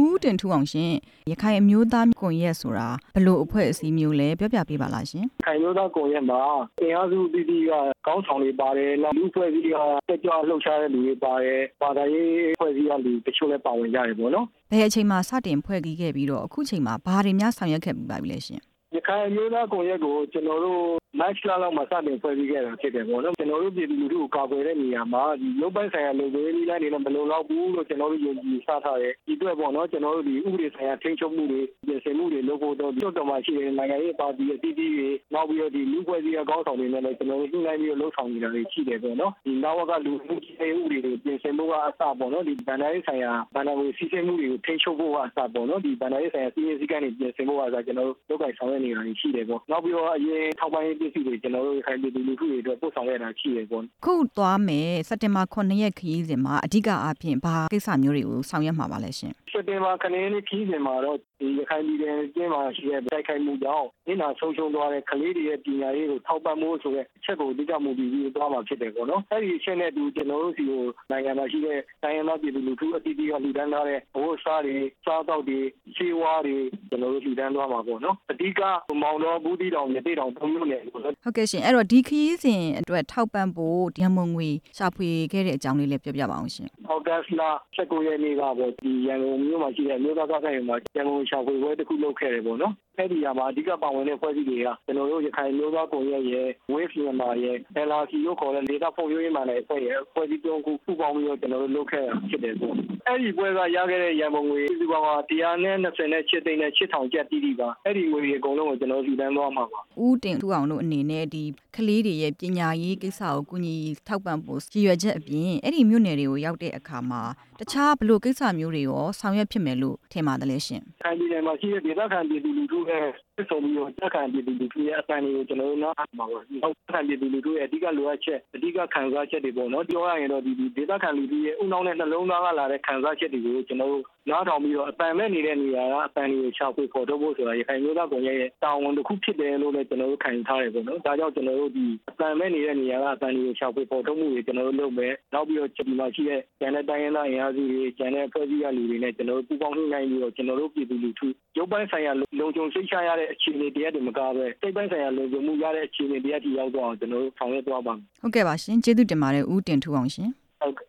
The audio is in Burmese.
ဦးတင်ထူအောင်ရှင်ရခိုင်အမျိုးသားကွန်ရက်ဆိုတာဘလို့အဖွဲ့အစည်းမျိုးလဲပြောပြပေးပါလားရှင်ခိုင်မျိုးသားကွန်ရက်မှာအင်အားစုတည်တည်ကကောင်းဆောင်တွေပါတယ်နောက်လူဖွဲ့စည်းကတက်ကြွလှုပ်ရှားတဲ့လူတွေပါတယ်ဘာသာရေးဖွဲ့စည်းကလူတချို့လည်းပါဝင်ကြတယ်ပေါ့နော်ဘယ်အချိန်မှာစတင်ဖွဲ့စည်းခဲ့ပြီးတော့အခုချိန်မှာဘာတွေများဆောင်ရွက်ခဲ့ပြီးပါပြီလဲရှင်ရခိုင်မျိုးသားကွန်ရက်ကိုကျွန်တော်တို့မတ်လလောက်မှာစတင်ဖွဲ့စည်းခဲ့တာဖြစ်တယ်ပေါ့နော်ကျွန်တော်တို့ပြည်သူလူထုကိုကာကွယ်တဲ့နေရာမှာဒီလုံပိုင်းဆိုင်ရာလုံခြုံရေးနည်းလမ်းတွေနဲ့မလုံလောက်ဘူးလို့ကျွန်တော်တို့ယုံကြည်စထားတယ်ဒီအတွက်ပေါ့နော်ကျွန်တော်တို့ဒီဥပဒေဆိုင်ရာထိန်းချုပ်မှုတွေပြင်ဆင်မှုတွေလုပ်ဖို့တော့ကျွတ်တော်မှာရှိတဲ့နိုင်ငံရေးပါတီအသီးသီးတွေနောက်ပြီးတော့ဒီလူ့ဖွဲ့စည်းရေးကောင်းဆောင်တွေနဲ့လည်းကျွန်တော်တို့ညှိနှိုင်းပြီးလှုပ်ဆောင်နေတာတွေရှိတယ်ပေါ့နော်ဒီနောက်ကလူမှုရေးဥပဒေတွေပြင်ဆင်ဖို့ကအစပေါ့နော်ဒီဗန္ဒာရေးဆိုင်ရာဗန္ဒာကိုစီစဉ်မှုတွေကိုထိန်းချုပ်ဖို့ကအစပေါ့နော်ဒီဗန္ဒာရေးဆိုင်ရာစီရင်စည်းကမ်းတွေပြင်ဆင်ဖို့ကအစကျွန်တော်တို့လုပ်ကိုင်ဆောင်ရွက်နေတာရှိတယ်ပေါ့နောက်ပြီးတော့အရင်ထောက်ပံ့ရေးပစ္စည်းတွေကျွန်တော်တို့ခိုင်ပြည်သူလူထုတွေအတွက်ပို့ဆောင်ရတာရှိတယ်ပေါ့ခုသွားမယ်စက်တင်ဘာ9ရက်ခရီးစဉ်မှာအဓိကအားဖြင့်ဘာကိစ္စမျိုးတွေကိုဆောင်ရွက်မှာပါလဲရှင်စက်တင်ဘာ9ရက်နေ့ခရီးစဉ်မှာတော့ဒီရခိုင်ပြည်နယ်ကျင်းမှာရှိတဲ့တိုက်ခိုက်မှုကြောင့်နေနာဆုံးရှုံးသွားတဲ့ကလေးတွေရဲ့ပညာရေးကိုထောက်ပံ့ဖို့ဆိုတဲ့အချက်ကိုအဓိကမူတည်ပြီးသွားမှာဖြစ်တယ်ပေါ့နော်အဲဒီအချက်နဲ့တူကျွန်တော်တို့စီကိုနိုင်ငံမှာရှိတဲ့တိုင်းရင်းသားပြည်သူလူထုအသီးသီးကလူတန်းထားတဲ့ဘဝစားတွေစားတောက်တွေခြေဝါးတွေကျွန်တော်တို့လူတန်းသွားမှာပေါ့နော်အဓိကမောင်တော်ဘူးတီတောင်မြေတေးတောင်သုံးမျိုးနဲ့ဟုတ်ကဲ့ရှင်အဲ့တော့ဒီခရီးစဉ်အတွက်ထောက်ပံ့ဖို့ရန်ကုန်ငွေရှာဖွေခဲ့တဲ့အကြောင်းလေးလည်းပြောပြပါအောင်ရှင်အော်ဂတ်စ်လ19ရက်နေ့ကပေါ့ဒီရန်ကုန်မြို့မှာရှိတဲ့မြို့သားကားဆိုင်မှာရန်ကုန်ရှာဖွေပွဲတစ်ခုလုပ်ခဲ့တယ်ပေါ့နော်အဲ့ဒီမှာအဓိကပါဝင်တဲ့ဖွဲ့စည်းတွေကကျွန်တော်တို့ရခိုင်မျိုးသားကွန်ရက်ရဲ့ Wave Myanmar ရဲ့ LRC လို့ခေါ်တဲ့ဒေတာပုံရိုးရေးမှလည်းအဖွဲ့ရဲ့ဖွဲ့စည်းတုံးခုပူပေါင်းပြီးတော့ကျွန်တော်တို့လုပ်ခဲ့တာဖြစ်တယ်ပေါ့အဲ့ဒီပွဲကရခဲ့တဲ့ရန်ပုံငွေဒီကောင်က128သိန်းနဲ့8000ကျပ်တိတိပါအဲ့ဒီငွေတွေအကုန်လုံးကိုကျွန်တော်တို့ယူတန်းသွားမှာပါဦးတင်ထူအောင်တို့အနေနဲ့ဒီကလေးတွေရဲ့ပညာရေးကိစ္စကိုကူညီထောက်ပံ့ဖို့ရည်ရွယ်ချက်အပြင်အဲ့ဒီမြို့နယ်တွေကိုရောက်တဲ့အခါမှာတခြားဘလို့ကိစ္စမျိုးတွေရောဆောင်ရွက်ဖြစ်မယ်လို့ထင်ပါတယ်လဲရှင်ခိုင်ပြည်နယ်မှာရှိတဲ့ဒေသခံပြည်သူလူထုရဲ့ဆက်ဆုံးပြီးတော့တက်ခံပြည်သူလူထုရဲ့အပန်းတွေကိုကျွန်တော်တို့နားမှာပါနောက်ခံပြည်သူလူထုရဲ့အဓိကလိုအပ်ချက်အဓိကခံစားချက်တွေပေါ့နော်ပြောရရင်တော့ဒီဒေသခံလူထုရဲ့ဥနှောင်းနဲ့နှလုံးသားကလာတဲ့ခံစားချက်တွေကိုကျွန်တော်တို့နားထောင်ပြီးတော့အပန်းမဲ့နေတဲ့နေရာကအပန်းတွေကိုရှာဖွေဖော်ထုတ်ဖို့ဆိုတာရခိုင်မျိုးသားကွန်ရက်ရဲ့တာဝန်တစ်ခုဖြစ်တယ်လို့လည်းကျွန်တော်တို့ခံယူထားတယ်ပေါ့နော်ဒါကြောင့်ကျွန်တော်တို့ဒီအပန်းမဲ့နေတဲ့နေရာကအပန်းတွေကိုရှာဖွေဖော်ထုတ်မှုတွေကျွန်တော်တို့လုပ်မယ်နောက်ပြီးတော့ဒီမှာရှိတဲ့ကျန်တဲ့တိုင်းရင်းသားအင်အားစုတွေကျန်တဲ့ဖွဲ့စည်းရလူတွေနဲ့ကျွန်တော်တို့ပူးပေါင်းနှိုင်းပြီးတော့ကျွန်တော်တို့ပြည်သူလူထုရုပ်ပိုင်းဆိုင်ရာလုံခြုံစိတ်ချရတဲ့အခြေအနေတရားတွေမကားပဲစိတ်ပိုင်းဆိုင်ရာလုံခြုံမှုရတဲ့အခြေအနေတရားတွေရောက်တော့ကျွန်တော်တို့ဆောင်ရွက်သွားပါမယ်ဟုတ်ကဲ့ပါရှင်ကျေးဇူးတင်ပါတယ်ဦးတင်ထူအောင်ရှင်ဟုတ်ကဲ့